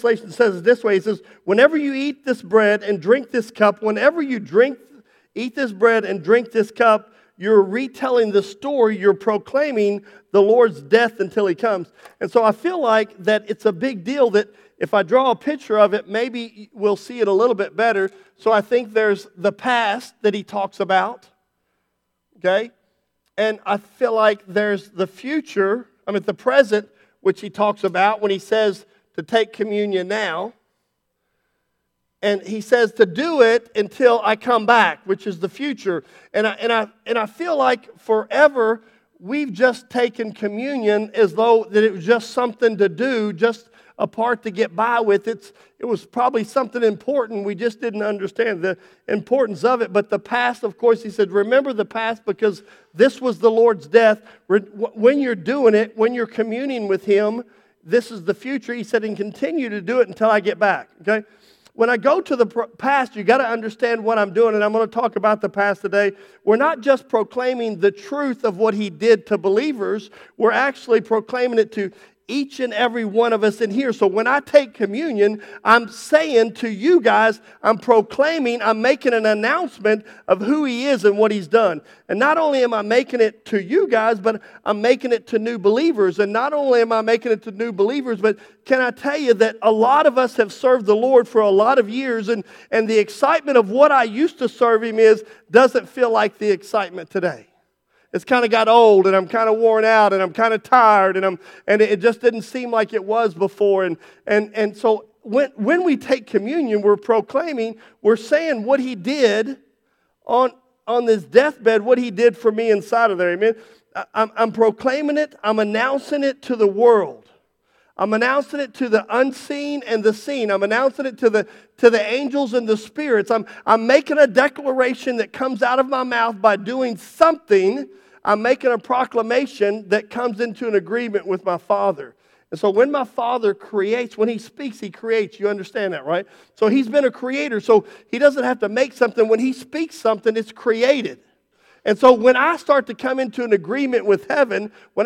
Translation says it this way. It says, whenever you eat this bread and drink this cup, whenever you eat this bread and drink this cup, you're retelling the story. You're proclaiming the Lord's death until He comes. And so I feel like that it's a big deal that if I draw a picture of it, maybe we'll see it a little bit better. So I think there's the past that He talks about. Okay? And I feel like there's the future, the present, which He talks about when He says to take communion now. And He says to do it until I come back, which is the future. And I feel like forever we've just taken communion as though that it was just something to do, just a part to get by with. It was probably something important. We just didn't understand the importance of it. But the past, of course, He said, remember the past because this was the Lord's death. When you're doing it, when you're communing with Him, this is the future. He said, and continue to do it until I get back. Okay? When I go to the past, you got to understand what I'm doing, and I'm going to talk about the past today. We're not just proclaiming the truth of what He did to believers. We're actually proclaiming it to each and every one of us in here. So when I take communion, I'm saying to you guys, I'm proclaiming, I'm making an announcement of who He is and what He's done. And not only am I making it to you guys, but I'm making it to new believers. And not only am I making it to new believers, but can I tell you that a lot of us have served the Lord for a lot of years, and the excitement of what I used to serve Him doesn't feel like the excitement today. It's kind of got old, and I'm kind of worn out, and I'm kind of tired, and it just didn't seem like it was before. And so when we take communion, we're proclaiming, we're saying what He did on this deathbed, what He did for me inside of there. Amen. I'm proclaiming it. I'm announcing it to the world. I'm announcing it to the unseen and the seen. I'm announcing it to the angels and the spirits. I'm making a declaration that comes out of my mouth by doing something. I'm making a proclamation that comes into an agreement with my Father. And so when my Father creates, when He speaks, He creates. You understand that, right? So He's been a creator, so He doesn't have to make something. When He speaks something, it's created. And so when I start to come into an agreement with heaven, when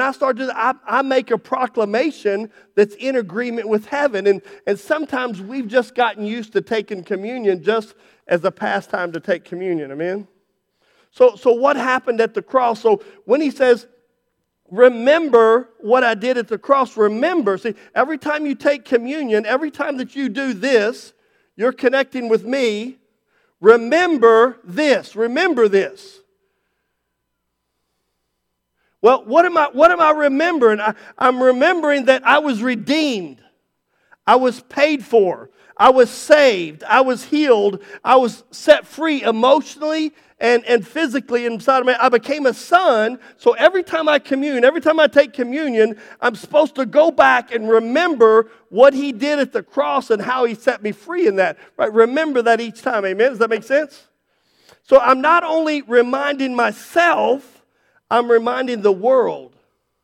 I make a proclamation that's in agreement with heaven. And sometimes we've just gotten used to taking communion just as a pastime to take communion. Amen? So what happened at the cross? So when He says, remember what I did at the cross, remember. See, every time you take communion, every time that you do this, you're connecting with me. Remember this. Remember this. Well, what am I remembering? I'm remembering that I was redeemed. I was paid for. I was saved. I was healed. I was set free emotionally and physically inside of me. I became a son. So every time I commune, every time I take communion, I'm supposed to go back and remember what He did at the cross and how He set me free in that. Right? Remember that each time. Amen? Does that make sense? So I'm not only reminding myself, I'm reminding the world,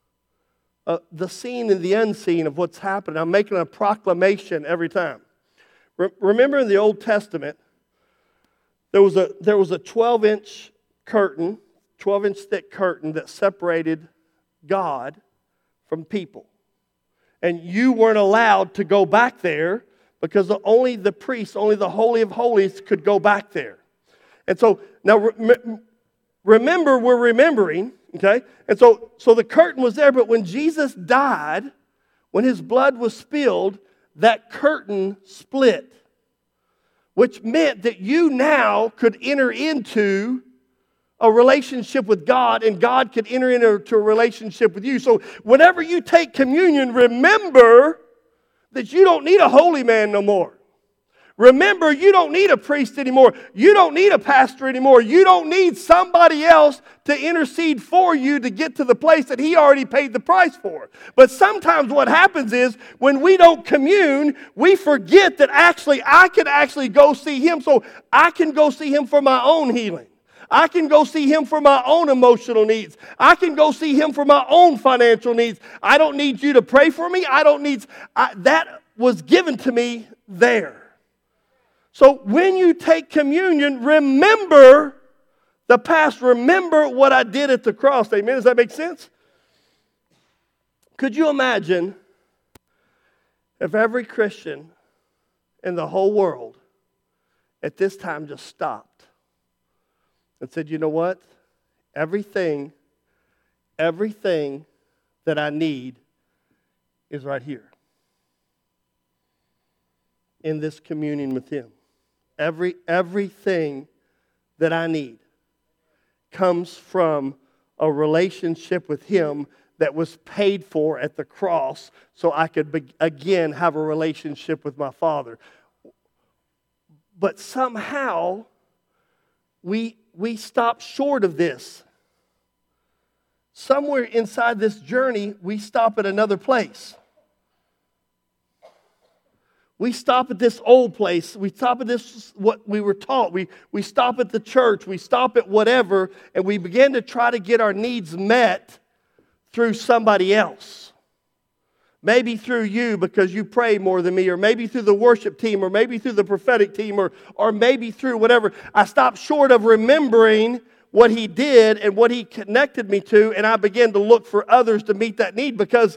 the seen and the unseen of what's happening. I'm making a proclamation every time. Remember in the Old Testament, there was a 12-inch curtain, 12-inch thick curtain that separated God from people. And you weren't allowed to go back there because only the priests, only the Holy of Holies could go back there. And so now remember, we're remembering, okay? And so the curtain was there, but when Jesus died, when His blood was spilled, that curtain split, which meant that you now could enter into a relationship with God, and God could enter into a relationship with you. So whenever you take communion, remember that you don't need a holy man no more. Remember, you don't need a priest anymore. You don't need a pastor anymore. You don't need somebody else to intercede for you to get to the place that He already paid the price for. But sometimes what happens is when we don't commune, we forget that I can actually go see Him. So I can go see Him for my own healing. I can go see Him for my own emotional needs. I can go see Him for my own financial needs. I don't need you to pray for me. That was given to me there. So when you take communion, remember the past. Remember what I did at the cross. Amen? Does that make sense? Could you imagine if every Christian in the whole world at this time just stopped and said, you know what? Everything that I need is right here in this communion with Him. Everything that I need comes from a relationship with Him that was paid for at the cross so I could again have a relationship with my Father. But somehow we stop short of this. Somewhere inside this journey, we stop at another place. We stop at this old place. We stop at this, what we were taught. We stop at the church. We stop at whatever, and we begin to try to get our needs met through somebody else. Maybe through you because you pray more than me, or maybe through the worship team, or maybe through the prophetic team, or maybe through whatever. I stopped short of remembering what He did and what He connected me to, and I began to look for others to meet that need because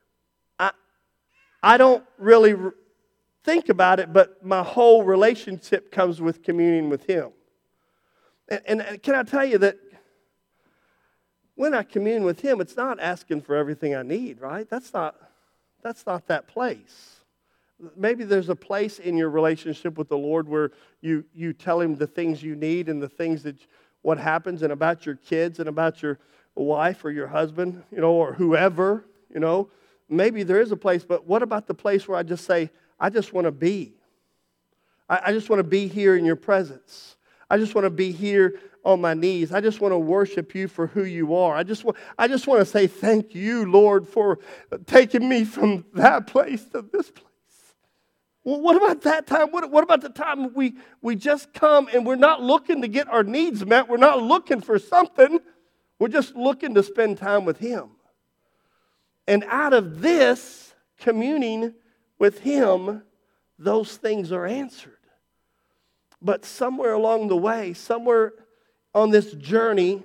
I don't really think about it, but my whole relationship comes with communion with Him. And can I tell you that when I commune with Him, it's not asking for everything I need, right? That's not that place. Maybe there's a place in your relationship with the Lord where you tell Him the things you need and the things that what happens and about your kids and about your wife or your husband, or whoever, Maybe there is a place, but what about the place where I just say, I just want to be. I just want to be here in your presence. I just want to be here on my knees. I just want to worship you for who you are. I just want to say thank you, Lord, for taking me from that place to this place. Well, what about that time? What about the time we just come and we're not looking to get our needs met? We're not looking for something. We're just looking to spend time with Him. And out of this communing with Him, those things are answered. But somewhere along the way, somewhere on this journey,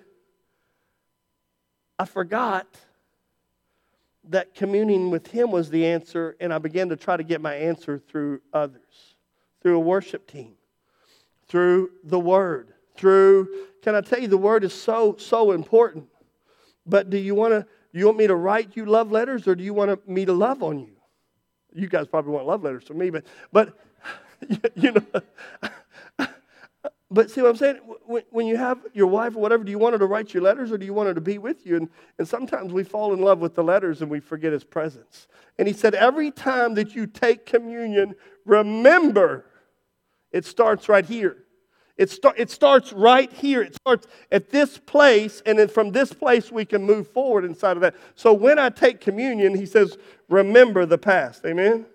I forgot that communing with Him was the answer, and I began to try to get my answer through others, through a worship team, through the Word, can I tell you, the Word is so important. But do you want me to write you love letters, or do you want me to love on you? You guys probably want love letters from me, but but see what I'm saying? When you have your wife or whatever, do you want her to write you letters, or do you want her to be with you? And sometimes we fall in love with the letters and we forget His presence. And He said, every time that you take communion, remember, it starts right here. It starts right here. It starts at this place, and then from this place we can move forward inside of that. So when I take communion, He says, remember the past. Amen?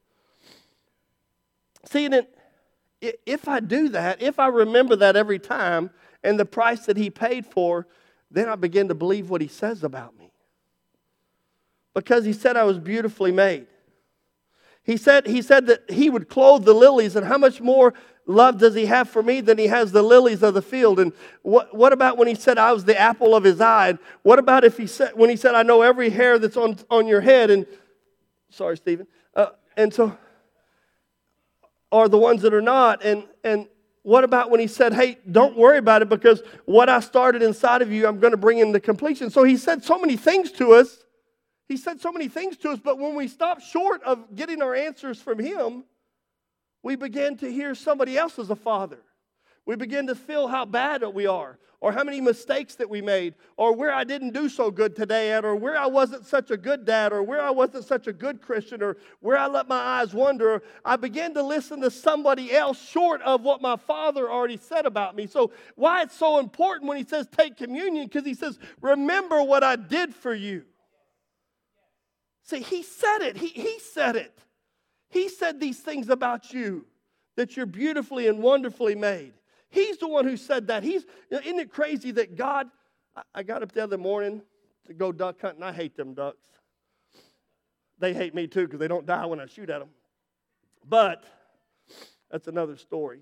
See, and if I do that, if I remember that every time, and the price that He paid for, then I begin to believe what He says about me. Because He said I was beautifully made. He said that He would clothe the lilies, and how much more love does He have for me than He has the lilies of the field? And what about when He said I was the apple of His eye? And what about when He said I know every hair that's on your head? And sorry, Stephen. And so, or the ones that are not. And what about when He said, hey, don't worry about it, because what I started inside of you, I'm going to bring into completion. So He said so many things to us. But when we stop short of getting our answers from Him, we begin to hear somebody else as a father. We begin to feel how bad we are, or how many mistakes that we made, or where I didn't do so good today at, or where I wasn't such a good dad, or where I wasn't such a good Christian, or where I let my eyes wander. I began to listen to somebody else short of what my Father already said about me. So why it's so important when He says take communion, because He says, remember what I did for you. See, He said it. He said it. He said these things about you, that you're beautifully and wonderfully made. He's the one who said that. Isn't it crazy that God, I got up the other morning to go duck hunting. I hate them ducks. They hate me too because they don't die when I shoot at them. But that's another story.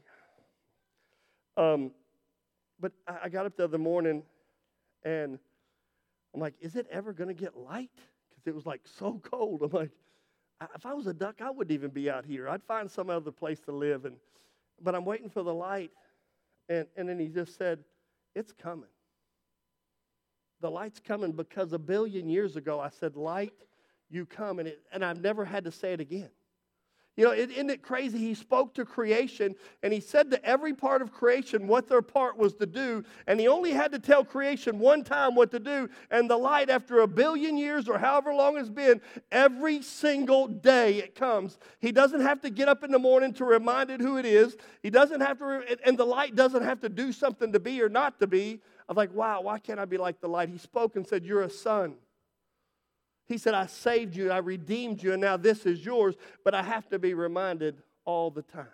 But I got up the other morning and I'm like, is it ever going to get light? Because it was like so cold. I'm like, If I was a duck, I wouldn't even be out here. I'd find some other place to live. But I'm waiting for the light. And then he just said, it's coming. The light's coming because 1 billion years ago I said, light, you come. And I've never had to say it again. You know, isn't it crazy? He spoke to creation, and he said to every part of creation what their part was to do, and he only had to tell creation one time what to do, and the light, after 1 billion years or however long it's been, every single day it comes. He doesn't have to get up in the morning to remind it who it is. He doesn't have to, and the light doesn't have to do something to be or not to be. I'm like, wow, why can't I be like the light? He spoke and said, you're a son. He said, I saved you, I redeemed you, and now this is yours, but I have to be reminded all the time.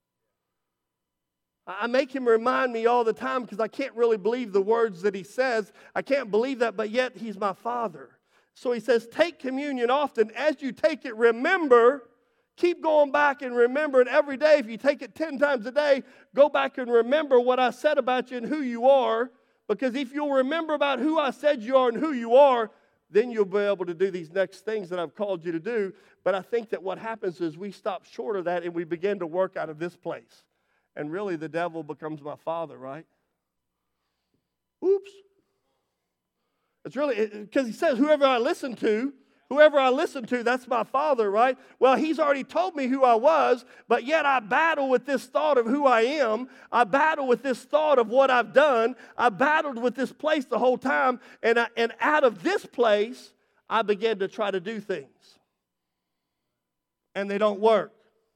I make him remind me all the time because I can't really believe the words that he says. I can't believe that, but yet he's my Father. So he says, take communion often. As you take it, remember, keep going back and remembering every day. If you take it 10 times a day, go back and remember what I said about you and who you are, because if you'll remember about who I said you are and who you are, then you'll be able to do these next things that I've called you to do. But I think that what happens is we stop short of that and we begin to work out of this place. And really the devil becomes my father, right? Oops. It's really, because he says, whoever I listen to, that's my father, right? Well, he's already told me who I was, but yet I battle with this thought of who I am. I battle with this thought of what I've done. I battled with this place the whole time, and out of this place, I began to try to do things. And they don't work.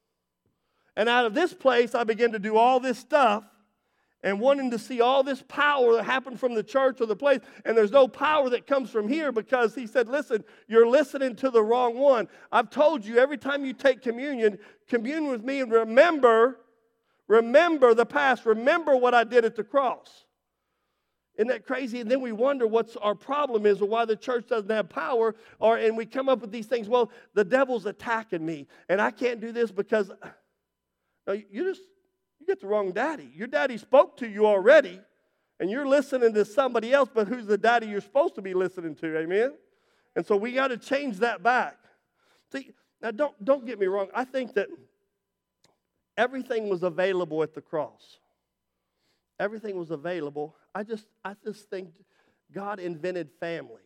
And out of this place, I began to do all this stuff, and wanting to see all this power that happened from the church or the place, and there's no power that comes from here because he said, listen, you're listening to the wrong one. I've told you every time you take communion, commune with me and remember the past. Remember what I did at the cross. Isn't that crazy? And then we wonder what our problem is or why the church doesn't have power, and we come up with these things. Well, the devil's attacking me, and I can't do this because no, you get the wrong daddy. Your daddy spoke to you already, and you're listening to somebody else, but who's the daddy you're supposed to be listening to, amen? And so we got to change that back. See, now don't get me wrong. I think that everything was available at the cross. Everything was available. I just think God invented family.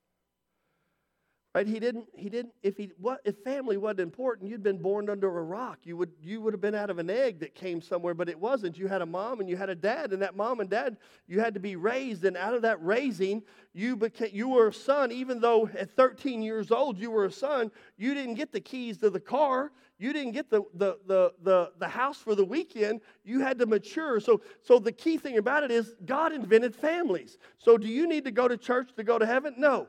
Right? He didn't. If family wasn't important, you'd been born under a rock. You would have been out of an egg that came somewhere, but it wasn't. You had a mom and you had a dad, and that mom and dad, you had to be raised, and out of that raising, you were a son. Even though at 13 years old you were a son, you didn't get the keys to the car. You didn't get the house for the weekend. You had to mature. So the key thing about it is God invented families. So do you need to go to church to go to heaven? No.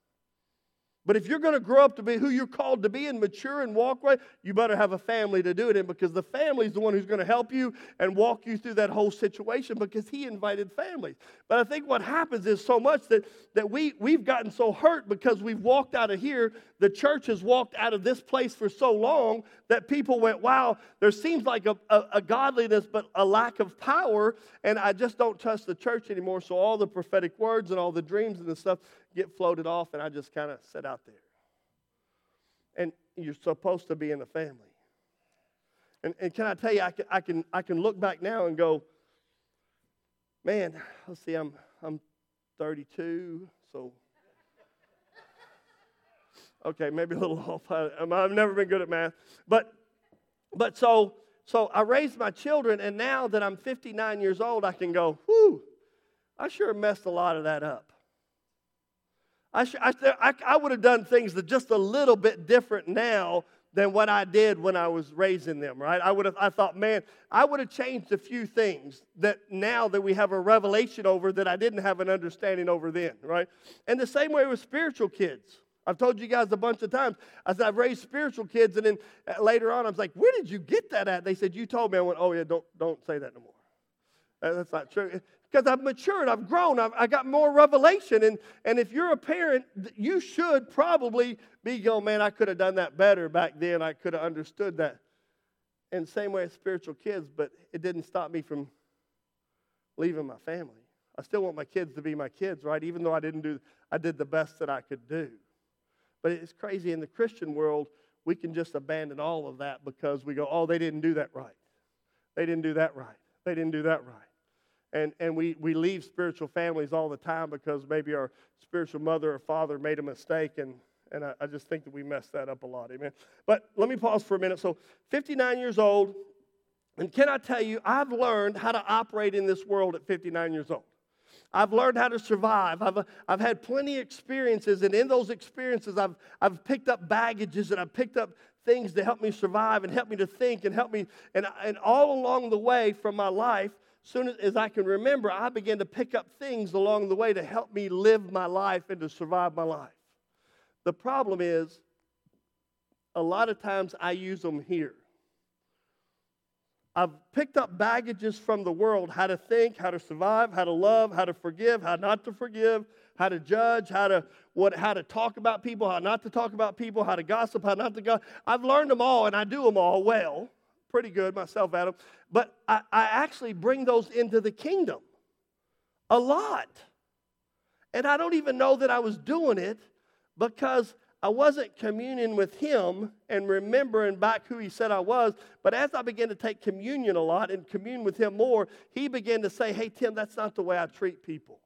But if you're going to grow up to be who you're called to be and mature and walk right, you better have a family to do it in, because the family is the one who's going to help you and walk you through that whole situation, because he invited families. But I think what happens is so much that we've gotten so hurt because we've walked out of here. The church has walked out of this place for so long that people went, wow, there seems like a godliness but a lack of power, and I just don't trust the church anymore. So all the prophetic words and all the dreams and the stuff get floated off, and I just kind of sit out there. And you're supposed to be in the family. And can I tell you, I can look back now and go, man, let's see, I'm 32, so okay, maybe a little off. I've never been good at math, but so I raised my children, and now that I'm 59 years old, I can go, whew, I sure messed a lot of that up. I would have done things that just a little bit different now than what I did when I was raising them, right? I thought, man, I would have changed a few things that now that we have a revelation over that I didn't have an understanding over then, right? And the same way with spiritual kids. I've told you guys a bunch of times. I said, I've raised spiritual kids, and then later on I was like, where did you get that at? They said, you told me. I went, oh yeah, don't say that no more. That's not true. Because I've matured, I've grown, I got more revelation. And if you're a parent, you should probably be going, man, I could have done that better back then. I could have understood that. And same way with spiritual kids, but it didn't stop me from leaving my family. I still want my kids to be my kids, right? Even though I did the best that I could do. But it's crazy in the Christian world, we can just abandon all of that because we go, oh, they didn't do that right. They didn't do that right. They didn't do that right. And we leave spiritual families all the time because maybe our spiritual mother or father made a mistake, and I just think that we mess that up a lot, amen. But let me pause for a minute. So 59 years old, and can I tell you, I've learned how to operate in this world at 59 years old. I've learned how to survive. I've had plenty of experiences, and in those experiences, I've picked up baggages, and I've picked up things to help me survive and help me to think and help me, and all along the way from my life, soon as I can remember, I began to pick up things along the way to help me live my life and to survive my life. The problem is, a lot of times I use them here. I've picked up baggages from the world, how to think, how to survive, how to love, how to forgive, how not to forgive, how to judge, how to talk about people, how not to talk about people, how to gossip, how not to gossip. I've learned them all, and I do them all well. Pretty good myself at them. But I actually bring those into the kingdom a lot. And I don't even know that I was doing it because I wasn't communing with Him and remembering back who He said I was. But as I began to take communion a lot and commune with Him more, He began to say, hey, Tim, that's not the way I treat people.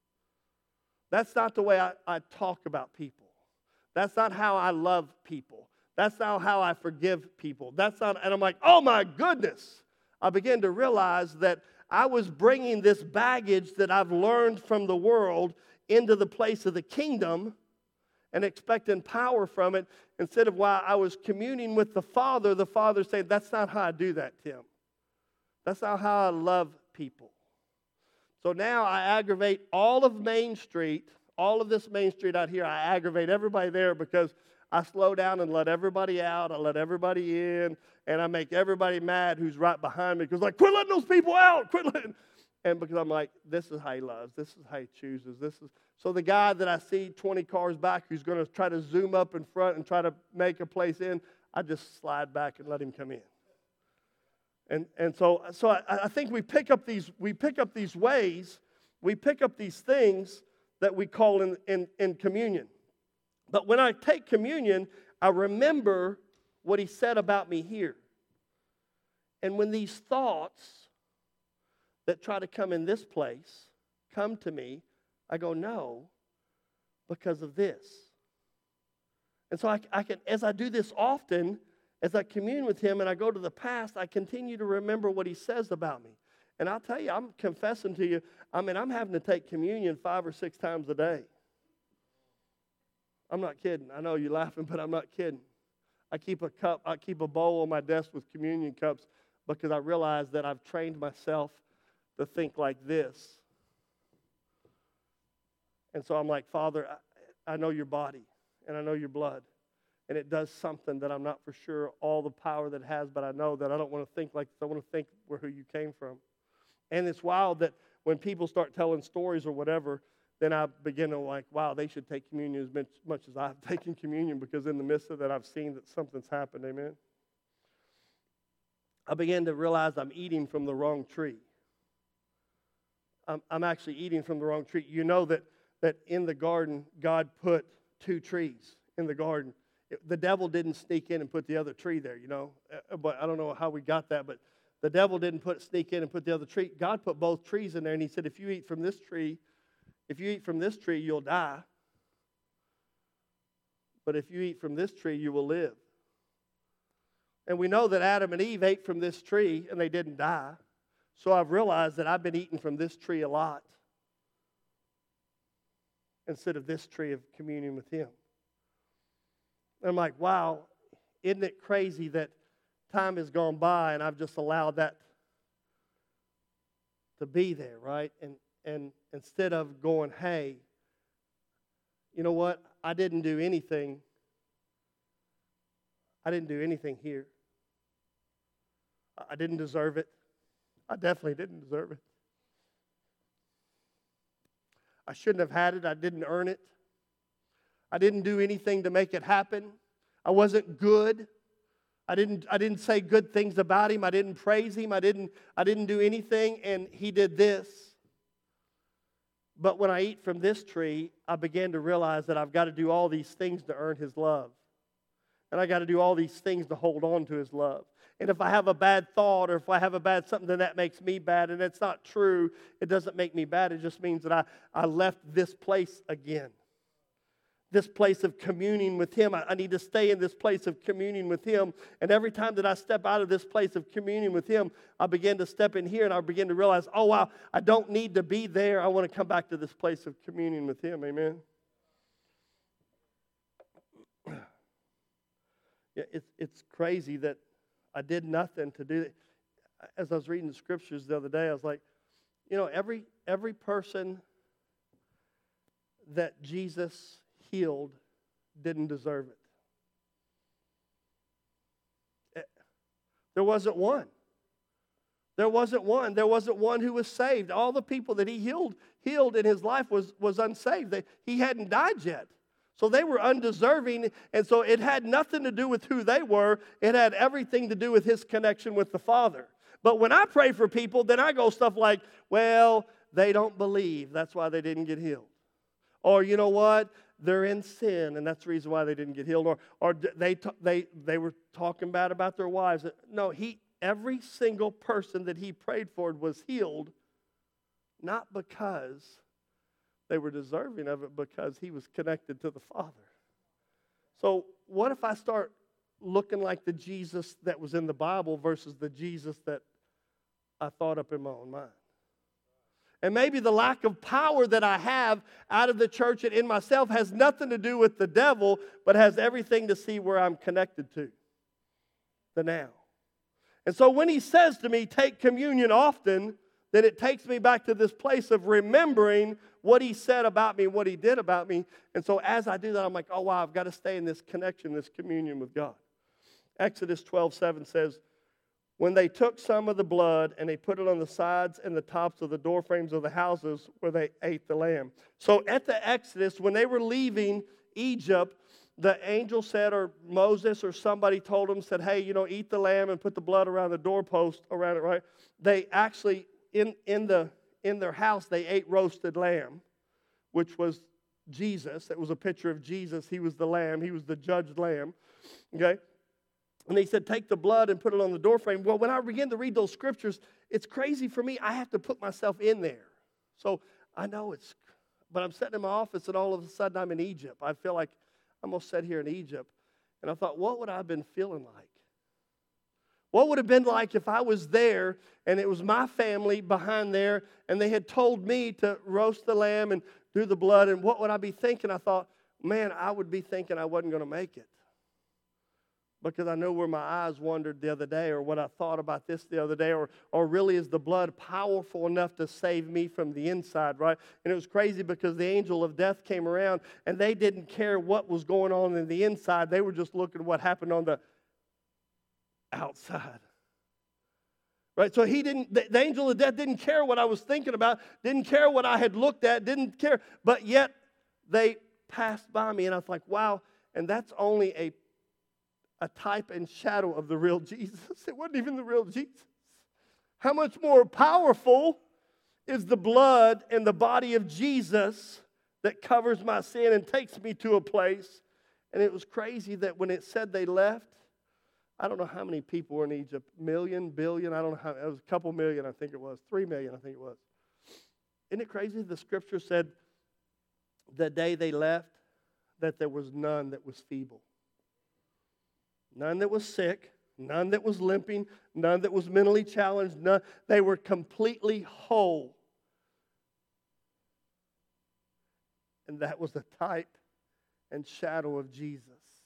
That's not the way I talk about people. That's not how I love people. That's not how I forgive people. That's not, and I'm like, oh my goodness. I began to realize that I was bringing this baggage that I've learned from the world into the place of the kingdom and expecting power from it, instead of while I was communing with the Father saying, that's not how I do that, Tim. That's not how I love people. So now I aggravate all of Main Street, all of this Main Street out here, I aggravate everybody there because I slow down and let everybody out, I let everybody in, and I make everybody mad who's right behind me because like, quit letting those people out, quit letting. And because I'm like, this is how He loves, this is how He chooses, so the guy that I see 20 cars back who's going to try to zoom up in front and try to make a place in, I just slide back and let him come in. And so I think we pick up these ways, we pick up these things that we call in communion. But when I take communion, I remember what He said about me here. And when these thoughts that try to come in this place come to me, I go, no, because of this. And so I can, as I do this often, as I commune with Him and I go to the past, I continue to remember what He says about me. And I'll tell you, I'm confessing to you, I'm having to take communion 5 or 6 times a day. I'm not kidding. I know you're laughing, but I'm not kidding. I keep a bowl on my desk with communion cups because I realize that I've trained myself to think like this. And so I'm like, Father, I know your body, and I know your blood, and it does something that I'm not for sure all the power that it has, but I know that I don't want to think like this. I want to think where who you came from. And it's wild that when people start telling stories or whatever, then I begin to like, wow, they should take communion as much as I've taken communion, because in the midst of that, I've seen that something's happened, amen? I began to realize I'm eating from the wrong tree. I'm actually eating from the wrong tree. You know that in the garden, God put 2 trees in the garden. The devil didn't sneak in and put the other tree there, you know. But I don't know how we got that, but the devil didn't sneak in and put the other tree. God put both trees in there, and He said, if you eat from this tree, you'll die. But if you eat from this tree, you will live. And we know that Adam and Eve ate from this tree, and they didn't die. So I've realized that I've been eating from this tree a lot instead of this tree of communion with Him. And I'm like, wow, isn't it crazy that time has gone by and I've just allowed that to be there, right? And instead of going, hey, you know what? I didn't do anything here. I didn't deserve it. I definitely didn't deserve it. I shouldn't have had it. I didn't earn it. I didn't do anything to make it happen. I wasn't good. I didn't say good things about Him. I didn't praise Him. I didn't do anything, and He did this. But when I eat from this tree, I began to realize that I've got to do all these things to earn His love. And I got to do all these things to hold on to His love. And if I have a bad thought or if I have a bad something, then that makes me bad. And it's not true. It doesn't make me bad. It just means that I left this place again. This place of communing with Him. I need to stay in this place of communion with Him. And every time that I step out of this place of communion with Him, I begin to step in here and I begin to realize, oh wow, I don't need to be there. I want to come back to this place of communion with Him. Amen. Yeah, it's crazy that I did nothing to do it. As I was reading the scriptures the other day, I was like, you know, every person that Jesus healed didn't deserve it. There wasn't one. There wasn't one. There wasn't one who was saved. All the people that He healed in His life was unsaved. He hadn't died yet. So they were undeserving, and so it had nothing to do with who they were. It had everything to do with His connection with the Father. But when I pray for people, then I go stuff like, well, they don't believe. That's why they didn't get healed. Or, you know what? They're in sin, and that's the reason why they didn't get healed. Or they were talking bad about their wives. No, every single person that He prayed for was healed, not because they were deserving of it, because He was connected to the Father. So what if I start looking like the Jesus that was in the Bible versus the Jesus that I thought up in my own mind? And maybe the lack of power that I have out of the church and in myself has nothing to do with the devil, but has everything to see where I'm connected to, the now. And so when He says to me, take communion often, then it takes me back to this place of remembering what He said about me and what He did about me. And so as I do that, I'm like, oh, wow, I've got to stay in this connection, this communion with God. Exodus 12:7 says, when they took some of the blood and they put it on the sides and the tops of the door frames of the houses where they ate the lamb. So at the Exodus, when they were leaving Egypt, the angel said, or Moses or somebody told them, said, hey, you know, eat the lamb and put the blood around the doorpost around it, right? They actually, in their house, they ate roasted lamb, which was Jesus. It was a picture of Jesus. He was the lamb. He was the judged lamb. Okay? And they said, take the blood and put it on the doorframe. Well, when I begin to read those scriptures, it's crazy for me. I have to put myself in there. So I know but I'm sitting in my office and all of a sudden I'm in Egypt. I feel like I'm going to sit here in Egypt. And I thought, what would I have been feeling like? What would it have been like if I was there and it was my family behind there and they had told me to roast the lamb and do the blood, and what would I be thinking? I thought, man, I would be thinking I wasn't going to make it. Because I know where my eyes wandered the other day, or what I thought about this the other day, or really is the blood powerful enough to save me from the inside, right? And it was crazy because the angel of death came around and they didn't care what was going on in the inside. They were just looking at what happened on the outside. Right? So the angel of death didn't care what I was thinking about, didn't care what I had looked at, didn't care. But yet they passed by me and I was like, wow, and that's only a type and shadow of the real Jesus. It wasn't even the real Jesus. How much more powerful is the blood and the body of Jesus that covers my sin and takes me to a place? And it was crazy that when it said they left, I don't know how many people were in Egypt. Million, billion, I don't know how. It was a couple million, I think it was. 3 million, I think it was. Isn't it crazy? The scripture said the day they left that there was none that was feeble. None that was sick, none that was limping, none that was mentally challenged. None, they were completely whole. And that was a type and shadow of Jesus.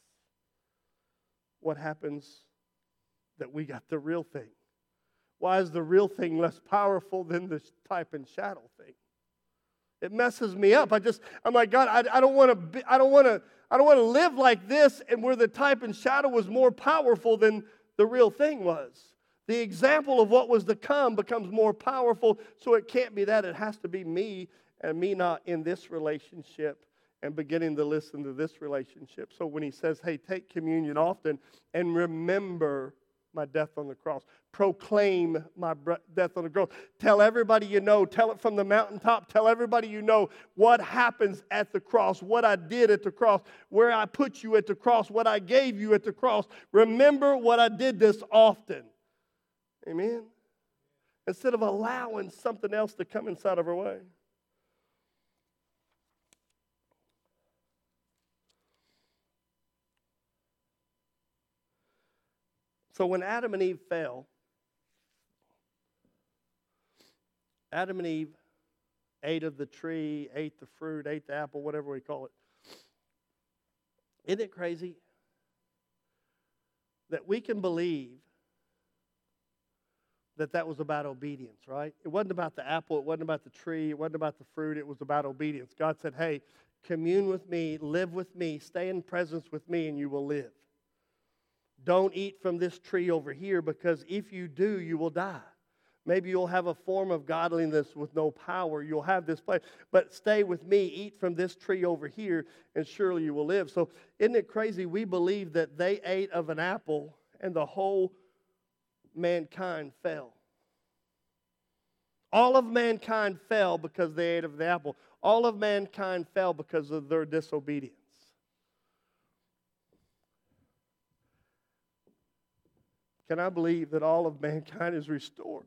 What happens that we got the real thing? Why is the real thing less powerful than the type and shadow thing? It messes me up. I'm like, God, I don't want to live like this, and where the type and shadow was more powerful than the real thing was. The example of what was to come becomes more powerful, so it can't be that. It has to be me, and me not in this relationship and beginning to listen to this relationship. So when He says, hey, take communion often and remember my death on the cross. Proclaim my death on the cross. Tell everybody you know. Tell it from the mountaintop. Tell everybody you know what happens at the cross, what I did at the cross, where I put you at the cross, what I gave you at the cross. Remember what I did this often. Amen? Instead of allowing something else to come inside of our way. So when Adam and Eve fell, Adam and Eve ate of the tree, ate the fruit, ate the apple, whatever we call it. Isn't it crazy that we can believe that was about obedience, right? It wasn't about the apple, it wasn't about the tree, it wasn't about the fruit, it was about obedience. God said, hey, commune with me, live with me, stay in presence with me, and you will live. Don't eat from this tree over here, because if you do, you will die. Maybe you'll have a form of godliness with no power. You'll have this place. But stay with me, eat from this tree over here, and surely you will live. So isn't it crazy? We believe that they ate of an apple and the whole mankind fell. All of mankind fell because they ate of the apple. All of mankind fell because of their disobedience. Can I believe that all of mankind is restored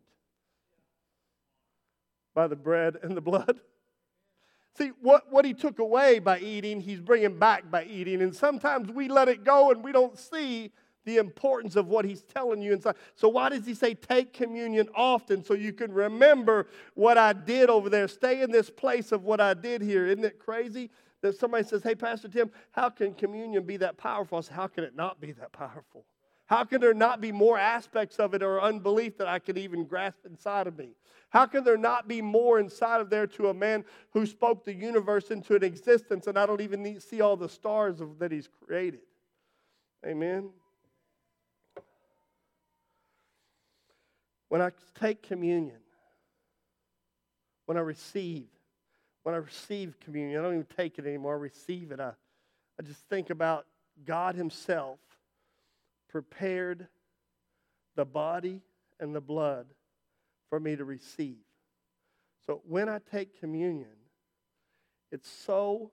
by the bread and the blood? See, what he took away by eating, he's bringing back by eating. And sometimes we let it go and we don't see the importance of what he's telling you inside. So why does he say take communion often? So you can remember what I did over there. Stay in this place of what I did here. Isn't it crazy that somebody says, hey, Pastor Tim, how can communion be that powerful? I say, how can it not be that powerful? How can there not be more aspects of it or unbelief that I can even grasp inside of me? How can there not be more inside of there to a man who spoke the universe into an existence and I don't even see all the stars that he's created? Amen? When I take communion, when I receive communion, I don't even take it anymore, I receive it. I just think about God himself prepared the body and the blood for me to receive. So when I take communion, it's so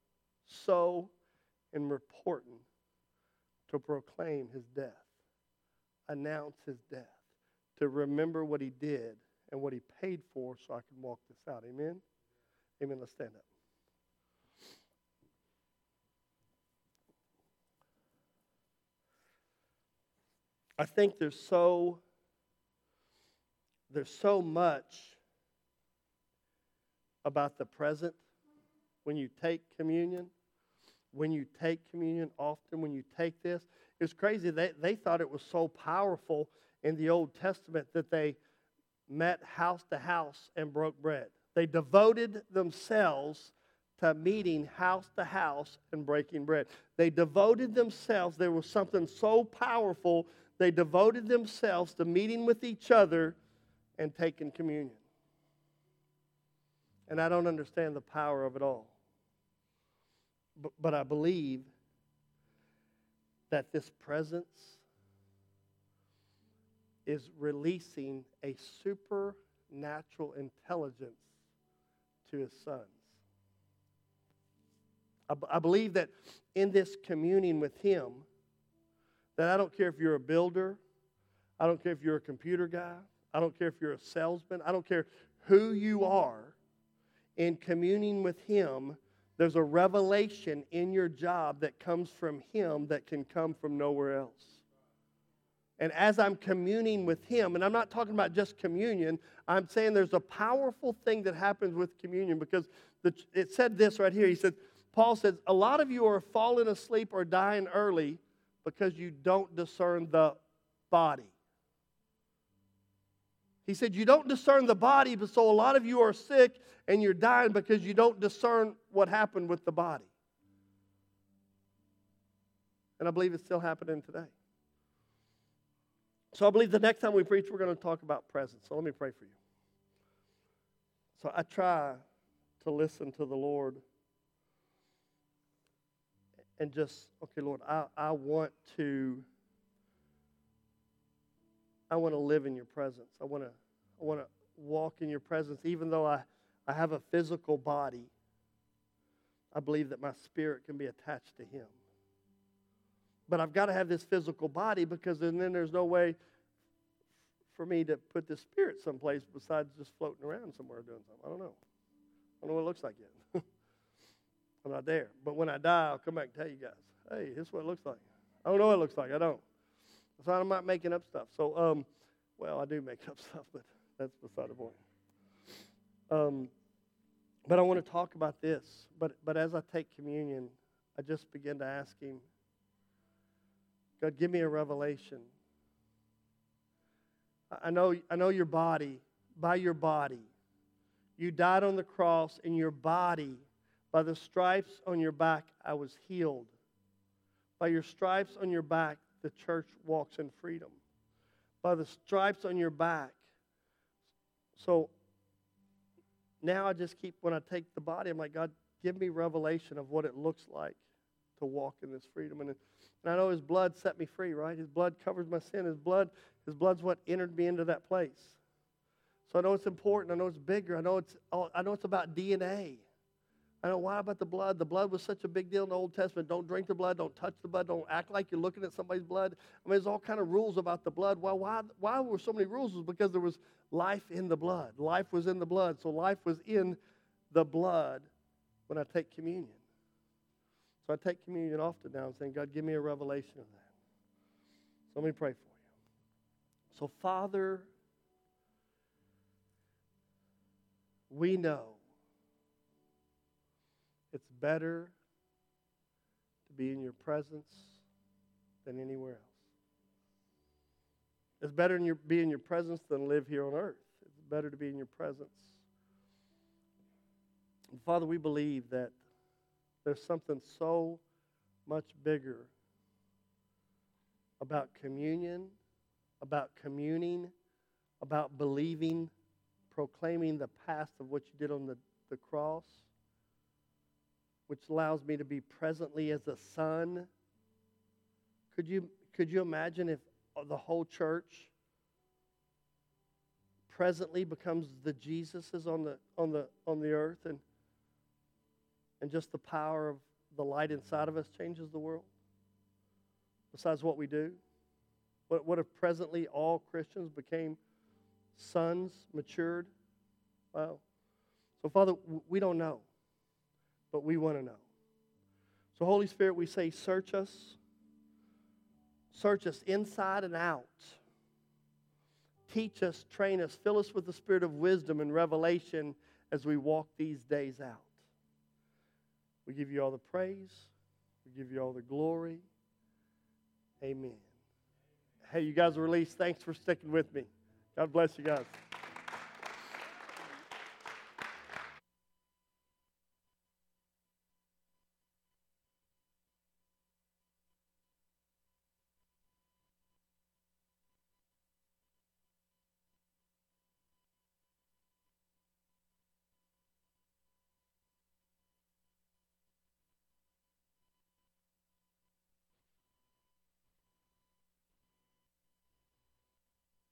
important to proclaim his death, announce his death, to remember what he did and what he paid for so I can walk this out. Amen? Amen. Let's stand up. I think there's so much about the present when you take communion. When you take communion often, when you take this. It's crazy. They thought it was so powerful in the Old Testament that they met house to house and broke bread. They devoted themselves to meeting house to house and breaking bread. They devoted themselves. There was something so powerful. They devoted themselves to meeting with each other and taking communion. And I don't understand the power of it all. But I believe that this presence is releasing a supernatural intelligence to his sons. I believe that in this communing with him, that I don't care if you're a builder, I don't care if you're a computer guy, I don't care if you're a salesman, I don't care who you are, in communing with him, there's a revelation in your job that comes from him that can come from nowhere else. And as I'm communing with him, and I'm not talking about just communion, I'm saying there's a powerful thing that happens with communion because it said this right here. He said, Paul says, a lot of you are falling asleep or dying early because you don't discern the body. He said, you don't discern the body, but so a lot of you are sick and you're dying because you don't discern what happened with the body. And I believe it's still happening today. So I believe the next time we preach, we're going to talk about presence. So let me pray for you. So I try to listen to the Lord and just, okay, Lord, I want to I want to live in your presence. I want to walk in your presence. Even though I have a physical body, I believe that my spirit can be attached to Him. But I've got to have this physical body, because then there's no way for me to put the spirit someplace besides just floating around somewhere doing something. I don't know. I don't know what it looks like yet. I'm not there. But when I die, I'll come back and tell you guys, hey, this is what it looks like. I don't know what it looks like. I don't. So I'm not making up stuff. So, well, I do make up stuff, but that's beside the point. But I want to talk about this. But as I take communion, I just begin to ask Him, God, give me a revelation. I know your body, by your body. You died on the cross, in your body, by the stripes on your back, I was healed. By your stripes on your back, the church walks in freedom. By the stripes on your back. So now I just keep, when I take the body, I'm like, God, give me revelation of what it looks like to walk in this freedom. And I know His blood set me free, right? His blood covers my sin. His blood's what entered me into that place. So I know it's important. I know it's bigger. I know it's about DNA. I know why about the blood. The blood was such a big deal in the Old Testament. Don't drink the blood. Don't touch the blood. Don't act like you're looking at somebody's blood. I mean, there's all kind of rules about the blood. Well, why were so many rules? It was because there was life in the blood. Life was in the blood. So life was in the blood when I take communion. So I take communion often now and saying, God, give me a revelation of that. So let me pray for you. So, Father, we know it's better to be in your presence than anywhere else. It's better to be in your presence than live here on earth. It's better to be in your presence. And Father, we believe that there's something so much bigger about communion, about communing, about believing, proclaiming the past of what you did on the cross, which allows me to be presently as a son. Could you imagine if the whole church presently becomes the Jesuses on the earth, and just the power of the light inside of us changes the world? Besides what we do, what if presently all Christians became sons, matured? Wow. So, Father, we don't know, but we want to know. So, Holy Spirit, we say, search us inside and out. Teach us, train us, fill us with the spirit of wisdom and revelation as we walk these days out. We give you all the praise. We give you all the glory. Amen. Hey, you guys are released. Thanks for sticking with me. God bless you guys.